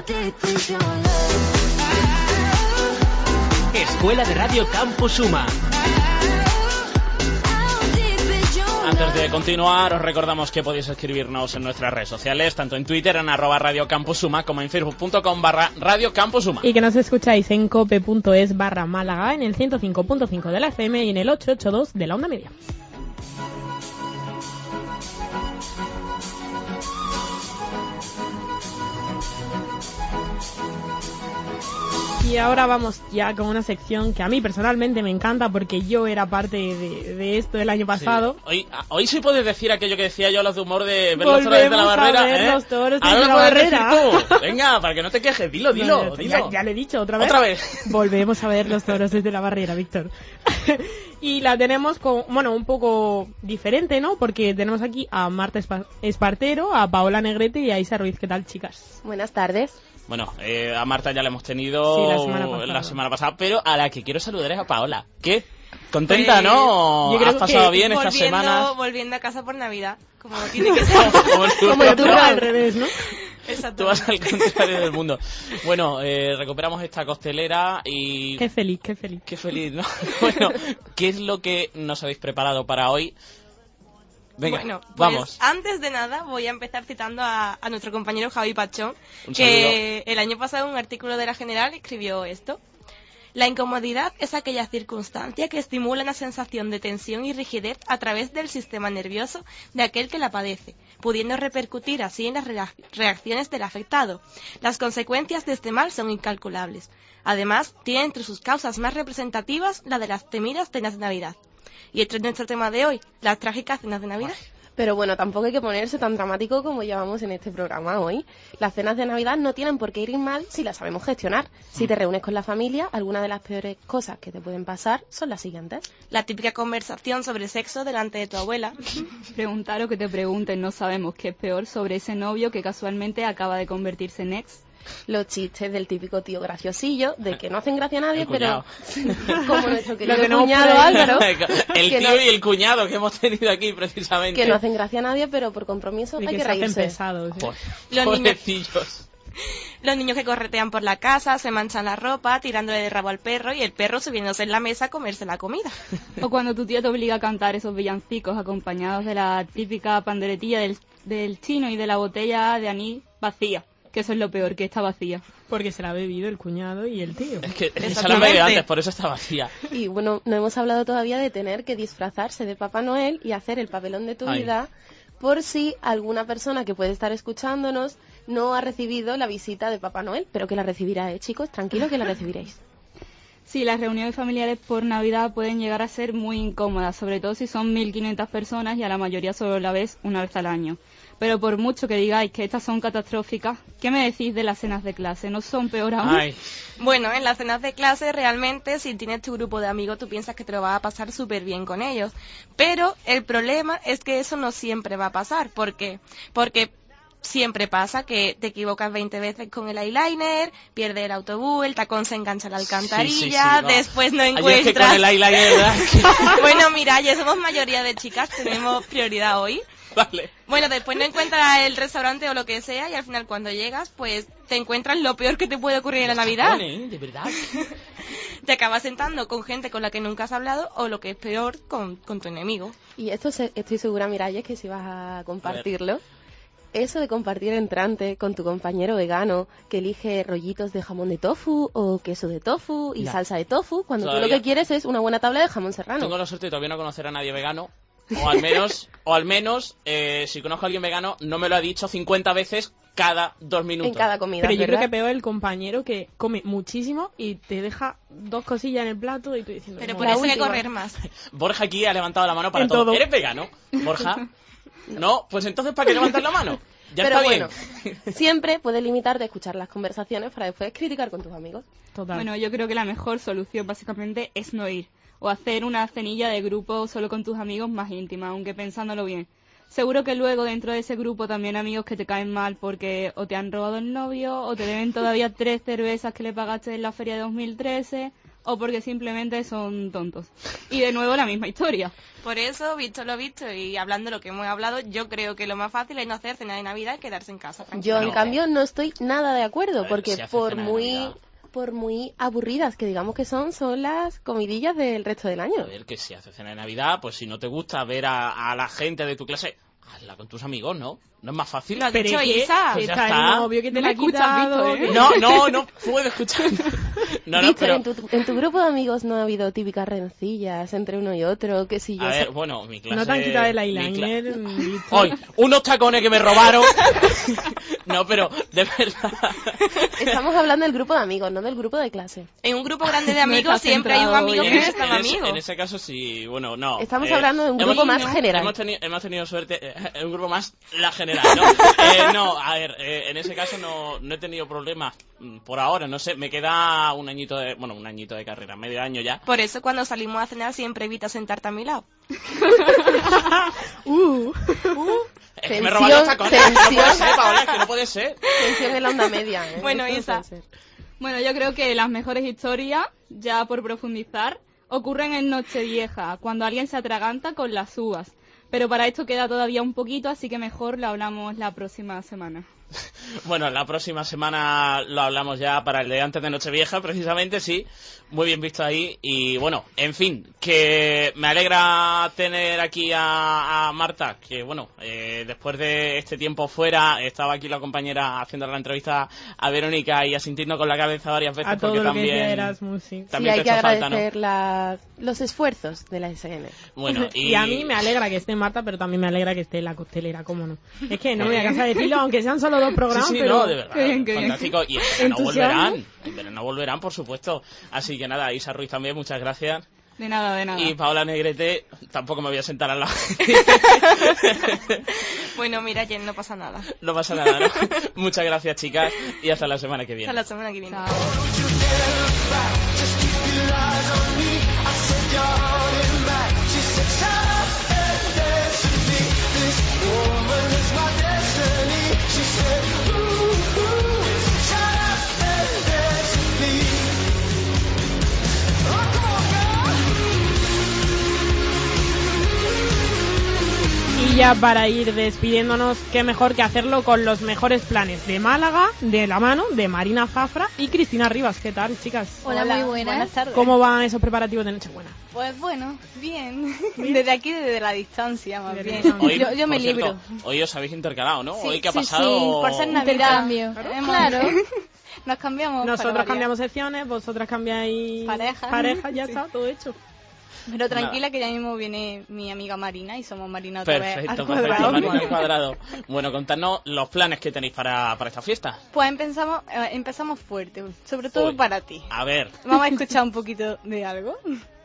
Escuela de Radio Campus Suma. Antes de continuar, os recordamos que podéis escribirnos en nuestras redes sociales, tanto en Twitter en @Radio Campus Suma como en facebook.com/Radio Campus Suma. Y que nos escucháis en cope.es/Málaga, en el 105.5 de la FM y en el 882 de la onda media. Y ahora vamos ya con una sección que a mí personalmente me encanta porque yo era parte de esto el año pasado. Sí. Hoy sí puedes decir aquello que decía yo a los de humor de ver los toros desde la barrera. A ver los toros desde ahora la lo puedes barrera. decir tú. Venga, para que no te quejes, dilo. Ya lo he dicho, ¿otra vez? Volvemos a ver los toros desde la barrera, Víctor. Y la tenemos un poco diferente, ¿no? Porque tenemos aquí a Marta Espartero, a Paola Negrete y a Isa Ruiz. ¿Qué tal, chicas? Buenas tardes. Bueno, a Marta ya la hemos tenido la semana pasada, pero a la que quiero saludar es a Paola. ¿Qué? ¿Contenta, pues, no? ¿Has pasado bien estas semanas? Volviendo a casa por Navidad, como tiene que ser. Como tú al revés, ¿no? Tú vas al contrario del mundo. Bueno, recuperamos esta costelera y... Qué feliz. Qué feliz, ¿no? Bueno, ¿qué es lo que nos habéis preparado para hoy? Venga, bueno, pues vamos. Antes de nada voy a empezar citando a nuestro compañero Javi Pachón, Un que el año pasado en un artículo de La General escribió esto. La incomodidad es aquella circunstancia que estimula una sensación de tensión y rigidez a través del sistema nervioso de aquel que la padece, pudiendo repercutir así en las reacciones del afectado. Las consecuencias de este mal son incalculables. Además, tiene entre sus causas más representativas la de las temidas cenas de Navidad. Y este es nuestro tema de hoy, las trágicas cenas de Navidad. Pero bueno, tampoco hay que ponerse tan dramático como llevamos en este programa hoy. Las cenas de Navidad no tienen por qué ir mal si las sabemos gestionar. Si te reúnes con la familia, algunas de las peores cosas que te pueden pasar son las siguientes. La típica conversación sobre sexo delante de tu abuela. Preguntar o que te pregunten, no sabemos qué es peor, sobre ese novio que casualmente acaba de convertirse en ex. Los chistes del típico tío graciosillo, de que no hacen gracia a nadie, pero como nuestro querido cuñado Álvaro. El tío y el cuñado que hemos tenido aquí precisamente. Que no hacen gracia a nadie, pero por compromiso hay que reírse. Pesados, Los niños que corretean por la casa, se manchan la ropa, tirándole de rabo al perro y el perro subiéndose en la mesa a comerse la comida. O cuando tu tía te obliga a cantar esos villancicos acompañados de la típica panderetilla del chino y de la botella de anís vacía. Que eso es lo peor, que está vacía. Porque se la ha bebido el cuñado y el tío. Es que se la han bebido antes, por eso está vacía. Y bueno, no hemos hablado todavía de tener que disfrazarse de Papá Noel y hacer el papelón de tu vida, por si alguna persona que puede estar escuchándonos no ha recibido la visita de Papá Noel, pero que la recibirá, chicos, tranquilos que la recibiréis. Sí, las reuniones familiares por Navidad pueden llegar a ser muy incómodas, sobre todo si son 1.500 personas y a la mayoría solo la ves una vez al año. Pero por mucho que digáis que estas son catastróficas, ¿qué me decís de las cenas de clase? ¿No son peor aún? Ay. Bueno, en las cenas de clase realmente si tienes tu grupo de amigos tú piensas que te lo vas a pasar súper bien con ellos. Pero el problema es que eso no siempre va a pasar. ¿Por qué? Porque siempre pasa que te equivocas 20 veces con el eyeliner, pierdes el autobús, el tacón se engancha a la alcantarilla, no. después no Ayer encuentras... que con el eyeliner, ¿verdad? Bueno, mira, ya somos mayoría de chicas, tenemos prioridad hoy. Vale. Bueno, después no encuentras el restaurante o lo que sea y al final cuando llegas, pues te encuentras lo peor que te puede ocurrir en la Navidad. De verdad. Te acabas sentando con gente con la que nunca has hablado o lo que es peor, con tu enemigo. Y esto estoy segura, Miralles, que si vas a compartirlo. Eso de compartir entrante con tu compañero vegano que elige rollitos de jamón de tofu o queso de tofu y Ya. salsa de tofu, cuando Todavía. tú lo que quieres es una buena tabla de jamón serrano. Tengo la suerte de todavía no conocer a nadie vegano. O al menos, si conozco a alguien vegano, no me lo ha dicho 50 veces cada 2 minutos. En cada comida, Pero yo ¿verdad? creo que peor el compañero que come muchísimo y te deja 2 cosillas en el plato y tú diciendo... Pero "No, por la eso hay que última". correr más. Borja aquí ha levantado la mano para En todo. todo. ¿Eres vegano, Borja? No, pues entonces ¿para qué levantas la mano? Ya Pero está bueno, bien. siempre puedes limitarte a escuchar las conversaciones para después criticar con tus amigos. Bueno, yo creo que la mejor solución básicamente es no ir. O hacer una cenilla de grupo solo con tus amigos más íntima, aunque pensándolo bien. Seguro que luego dentro de ese grupo también amigos que te caen mal porque o te han robado el novio, o te deben todavía 3 cervezas que le pagaste en la feria de 2013, o porque simplemente son tontos. Y de nuevo la misma historia. Por eso, visto lo visto y hablando de lo que hemos hablado, yo creo que lo más fácil es no hacer cena de Navidad y quedarse en casa. Yo, en cambio, no estoy nada de acuerdo, porque si hace por cena de Navidad. muy aburridas que digamos que son las comidillas del resto del año. A ver, que si haces cena de Navidad, pues si no te gusta ver a la gente de tu clase, hazla con tus amigos, ¿no? ¿No es más fácil? Lo has Pero dicho, es que Isa. Pues ya está está. el novio que te No la me ha escuchas, quitado. Víctor, ¿eh? No puedo escuchar. No, Víctor, pero... en tu grupo de amigos no ha habido típicas rencillas entre uno y otro, que si yo A sé- ver, bueno, mi clase... No te han quitado el mi eyeliner. ¡Ay! Unos tacones que me robaron. No, pero de verdad. Estamos hablando del grupo de amigos, no del grupo de clase. En un grupo grande de No amigos estás siempre hay un centrado amigo hoy, que ¿eh? no es tan amigo. En ese caso sí, bueno, no. Estamos hablando de un grupo más general. Hemos tenido suerte, un grupo más la general, ¿no? No, a ver, en ese caso no he tenido problemas por ahora, no sé, me queda un añito de carrera, medio año ya. Por eso cuando salimos a cenar siempre evita sentarte a mi lado. Es que me roban los tacones, no puede ser, Paola, es que no puede ser. Tensión en la onda media. ¿eh? Bueno, Esto no Isa. puede ser. Bueno, yo creo que las mejores historias, ya por profundizar, ocurren en Nochevieja, cuando alguien se atraganta con las uvas. Pero para esto queda todavía un poquito, así que mejor lo hablamos la próxima semana. Bueno, la próxima semana lo hablamos ya para el de antes de Nochevieja, precisamente, sí. Muy bien visto ahí. Y bueno, en fin, que me alegra tener aquí a Marta, que bueno, después de este tiempo fuera, estaba aquí la compañera haciendo la entrevista a Verónica y asintiendo con la cabeza varias veces A todo porque lo que también... decía Erasmus, sí. Sí, También hay te que ha hecho falta, ¿no? agradecer los esfuerzos de la SN. Bueno, Y a mí me alegra que esté Marta, pero también me alegra que esté la costelera, cómo no. Es que no me voy a cansar de decirlo, aunque sean solo 2 programas, sí, pero... no, de verdad, Qué bien, qué bien. fantástico. Y en verano Entusiasmo. volverán, por supuesto. Así que nada, Isa Ruiz también, muchas gracias. De nada, de nada. Y Paola Negrete, tampoco me voy a sentar al lado. Bueno, mira, Jen, no pasa nada. No pasa nada, ¿no? Muchas gracias, chicas, y hasta la semana que viene. Hasta la semana que viene. Y ya para ir despidiéndonos, qué mejor que hacerlo con los mejores planes de Málaga, de la mano de Marina Zafra y Cristina Rivas. ¿Qué tal, chicas? Hola, muy buenas tardes. ¿Cómo van esos preparativos de Nochebuena? Pues bueno, bien. Desde aquí, desde la distancia, más bien. Hoy, Yo me por cierto, libro. hoy os habéis intercalado, ¿no? Sí, Hoy que ha sí, pasado... sí, por ser Navidad. Intercambio. Claro. Nos cambiamos. Nosotros para cambiamos secciones, vosotras cambiáis Parejas. ya Sí. está, todo hecho. Pero tranquila que ya mismo viene mi amiga Marina y somos Marina otra vez al Perfecto, cuadrado. Marina al cuadrado. Bueno, contadnos los planes que tenéis para esta fiesta. Pues empezamos fuerte, sobre todo Uy. para ti. A ver. Vamos a escuchar un poquito de algo.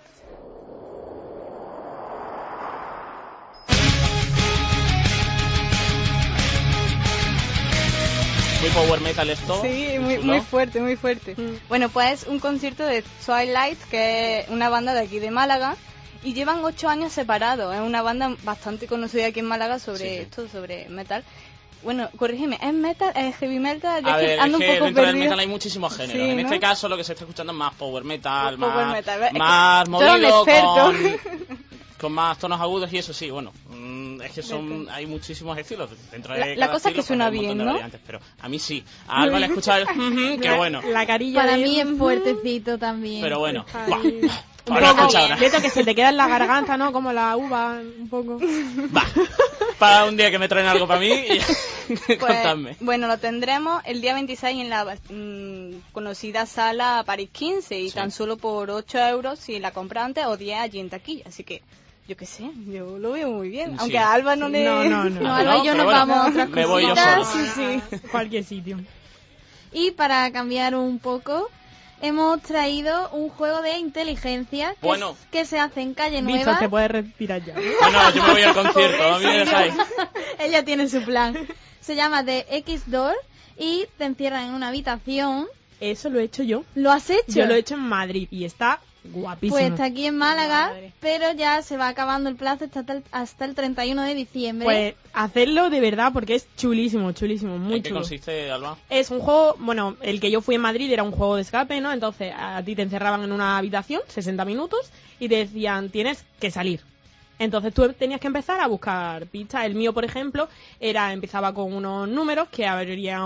Muy power metal esto. Sí, muy fuerte, muy fuerte. Bueno, pues es un concierto de Twilight, que es una banda de aquí de Málaga, y llevan 8 años separados. Es una banda bastante conocida aquí en Málaga sobre esto, sobre metal. Bueno, corrígeme, ¿es metal? ¿Es heavy metal? A ver, ando es que un poco dentro del perdida. metal hay muchísimos géneros. Sí, En ¿no? este caso lo que se está escuchando es más power metal, Power más, metal. Es que más yo era un movido, experto. con más tonos agudos y eso sí, bueno, es que hay muchísimos estilos dentro de La cada cosa es que estilo, suena pues hay un montón bien, de ¿no? variantes, pero a mí sí. A Alba le he escuchado el qué bueno. La carilla Para de... mí es fuertecito también. Pero bueno, Ahí. Un Ahora poco, escucha ahora. Beto, que se te queda en la garganta, ¿no? Como la uva, un poco. para un día que me traen algo para mí, contadme. Bueno, lo tendremos el día 26 en la conocida sala París 15 y tan solo por 8 euros si la compra antes o 10 allí en taquilla. Así que, yo qué sé, yo lo veo muy bien. Sí. Aunque a Alba no le... No, Alba y yo nos vamos a otras me voy yo cositas. solo. Sí. Cualquier sitio. Y para cambiar un poco, hemos traído un juego de inteligencia que se hace en Calle Bicho, Nueva. te puedes retirar ya. Bueno, yo me voy al concierto, a mí me dejáis. Ella tiene su plan. Se llama The X-Door y te encierran en una habitación. Eso lo he hecho yo. ¿Lo has hecho? Yo lo he hecho en Madrid y está guapísimo. Pues está aquí en Málaga, pero ya se va acabando el plazo hasta el 31 de diciembre. Pues hacerlo de verdad porque es chulísimo, chulísimo, muy ¿En qué chulo. consiste, Alba? Es un juego, bueno, el que yo fui en Madrid era un juego de escape, ¿no? Entonces a ti te encerraban en una habitación, 60 minutos, y te decían, tienes que salir. Entonces tú tenías que empezar a buscar pistas. El mío, por ejemplo, empezaba con unos números que abrirían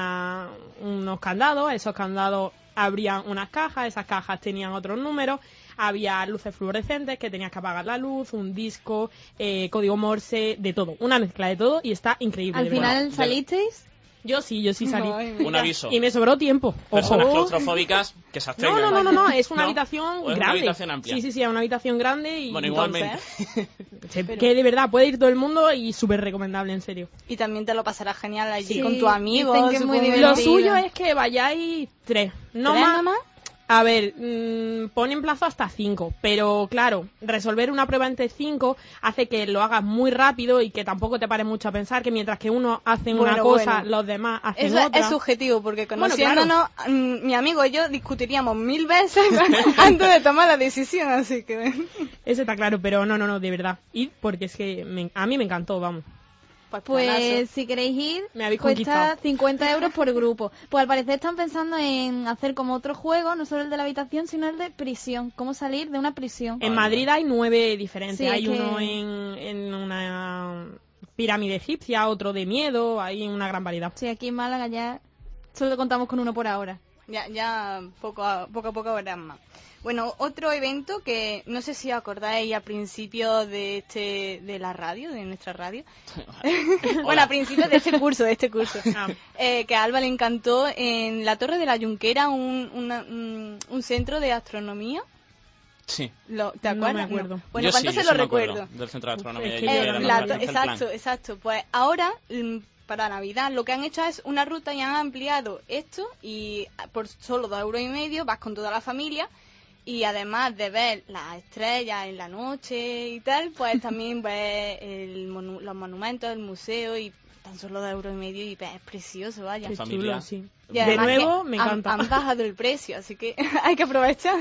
unos candados. Esos candados abrían unas cajas, esas cajas tenían otros números. Había luces fluorescentes que tenías que apagar la luz, un disco, código Morse, de todo. Una mezcla de todo y está increíble. ¿Al de final verdad. salisteis? Yo sí salí. Ay, Un aviso. Y me sobró tiempo. Personas Ojo. claustrofóbicas que se abstengan. No, es una ¿No? habitación ¿O es grande. una habitación amplia? Sí, es una habitación grande y Bueno, igualmente. que de verdad puede ir todo el mundo y súper recomendable, en serio. Y también te lo pasarás genial allí Sí. con tu amigo. Dicen que es muy supongo. divertido. Lo suyo es que vayáis 3. No ¿Tres más. nomás? A ver, ponen plazo hasta 5, pero claro, resolver una prueba entre 5 hace que lo hagas muy rápido y que tampoco te pares mucho a pensar que mientras que uno hace una cosa, Bueno. los demás hacen Eso otra. es subjetivo, porque Bueno, conociéndonos, mi amigo y yo discutiríamos 1000 veces antes de tomar la decisión, así que... Eso está claro, pero no, de verdad. Y porque es que a mí me encantó, vamos. Pues si queréis ir, Me habéis cuesta conquistado. 50 euros por grupo. Pues al parecer están pensando en hacer como otro juego, no solo el de la habitación, sino el de prisión. Cómo salir de una prisión. En Madrid hay 9 diferentes. Sí, hay es que- uno en una pirámide egipcia, otro de miedo, hay una gran variedad. Sí, aquí en Málaga ya solo contamos con uno por ahora. Ya poco a poco habrá más. Bueno, otro evento que no sé si os acordáis a principios de la radio, de nuestra radio. Bueno, a principios de este curso, que a Alba le encantó en la Torre de la Junquera un centro de astronomía. Sí. ¿Te acuerdas? No me acuerdo. No. Bueno, Yo ¿cuánto sí, se yo lo sí me acuerdo recuerdo? del centro de astronomía. es y que era la mejor del plan. Exacto. Pues ahora, para Navidad, lo que han hecho es una ruta y han ampliado esto y por solo 2,5 € vas con toda la familia. Y además de ver las estrellas en la noche y tal, pues también ves los monumentos, el museo y tan solo 2,5 € y es precioso, vaya. Qué familia. chulo, sí. Y De además nuevo, que me encanta. Han bajado el precio, así que hay que aprovechar.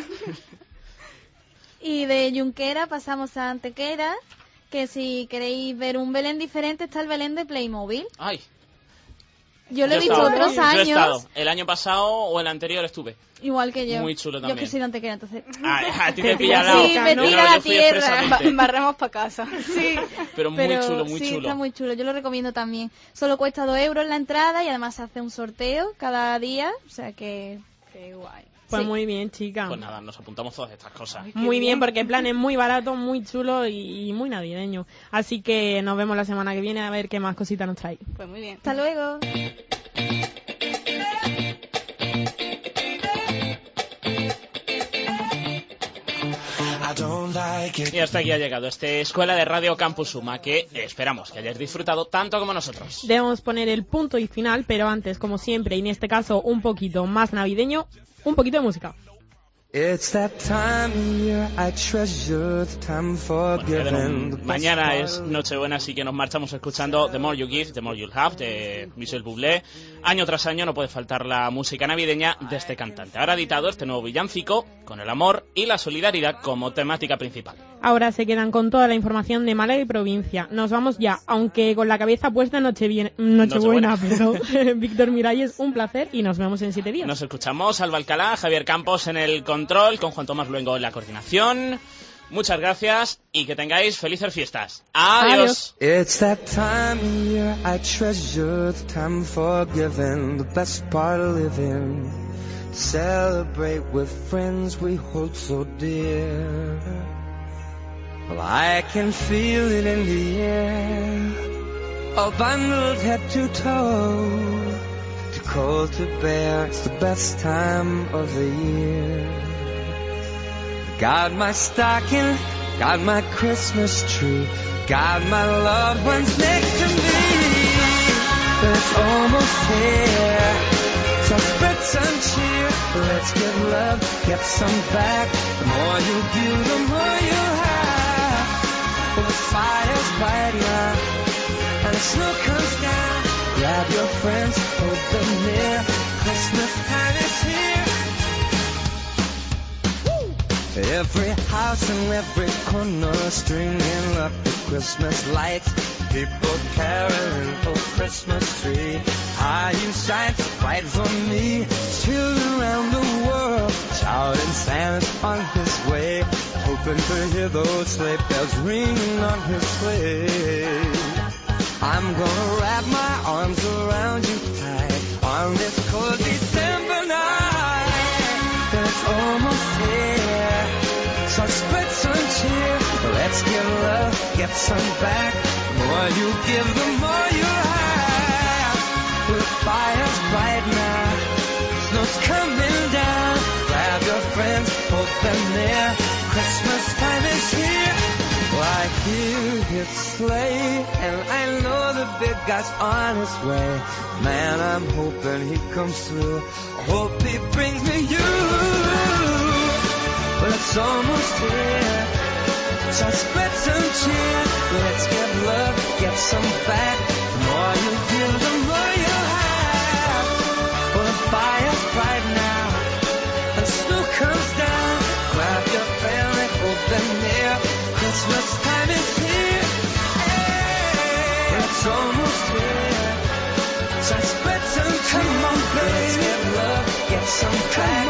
Y de Junquera pasamos a Antequera, que si queréis ver un Belén diferente está el Belén de Playmobil. Ay. Yo lo he he visto estado, otros Yo he estado. años, El año pasado o el anterior estuve. igual que yo. Muy chulo Yo también. que soy de Antequera, entonces... A ti Te te pilla al lado. Sí, me No, tira yo la fui tierra. expresamente. Barremos para casa. Sí, Pero muy chulo, muy sí, chulo. está muy chulo. Yo lo recomiendo también. Solo cuesta 2 € la entrada y además se hace un sorteo cada día. O sea que... Qué guay. Pues sí. muy bien, chica. Pues nada, nos apuntamos todas estas cosas. Muy bien, porque el plan es muy barato, muy chulo y muy navideño. Así que nos vemos la semana que viene a ver qué más cositas nos trae. Pues muy bien. Hasta luego. I don't like Y hasta aquí ha llegado este Escuela de Radio Campus Suma, que esperamos que hayáis disfrutado tanto como nosotros. Debemos poner el punto y final, pero antes, como siempre, y en este caso un poquito más navideño, un poquito de música. Mañana es Nochebuena, así que nos marchamos escuchando The More You Give, The More You'll Have, de Michel Bublé. Año tras año no puede faltar la música navideña de este cantante. Ahora ha editado este nuevo villancico con el amor y la solidaridad como temática principal. Ahora se quedan con toda la información de Málaga y provincia. Nos vamos ya, aunque con la cabeza puesta en Nochebuena. Víctor Miralles, un placer y nos vemos en 7 días. Nos escuchamos, Alba Alcalá, Javier Campos en el control, con Juan Tomás Luengo en la coordinación. Muchas gracias y que tengáis felices fiestas. Adiós. It's that time of year I treasure, the time for giving, the best part of living, to celebrate with friends we hold so dear. Well, I can feel it in the air, all bundled head to toe, too cold to bear, it's the best time of the year. Got my stocking, got my Christmas tree, got my loved ones next to me. It's almost here, so spread some cheer. Let's give love, get some back. The more you give, the more you have. Well, the fire's bright now, and the snow comes down. Grab your friends, hold them near. Christmas time is here. Every house and every corner stringing up the Christmas lights. People caroling for Christmas tree. How you shine so bright for me. Children around the world shouting Santa's on his way. Hoping to hear those sleigh bells ringing on his sleigh. I'm gonna wrap my arms around you tight on this cold December night. It's almost here, so spread some cheer. Let's give love, get some back. The more you give, the more you have. The fire's bright now, snow's coming down. Grab your friends, hold them near. Christmas time is here. Well, I hear his sleigh, and I know the big guy's on his way. Man, I'm hoping he comes through. I hope he brings me you. Well, it's almost here, so spread some cheer. Let's give love, get some back. The more you give, the more you have. Well, the fire's bright now, and snow comes down. Grab your family, hold them near. Christmas time is here. Hey, it's almost here, so spread some cheer. Come on, baby, let's give love, get some back.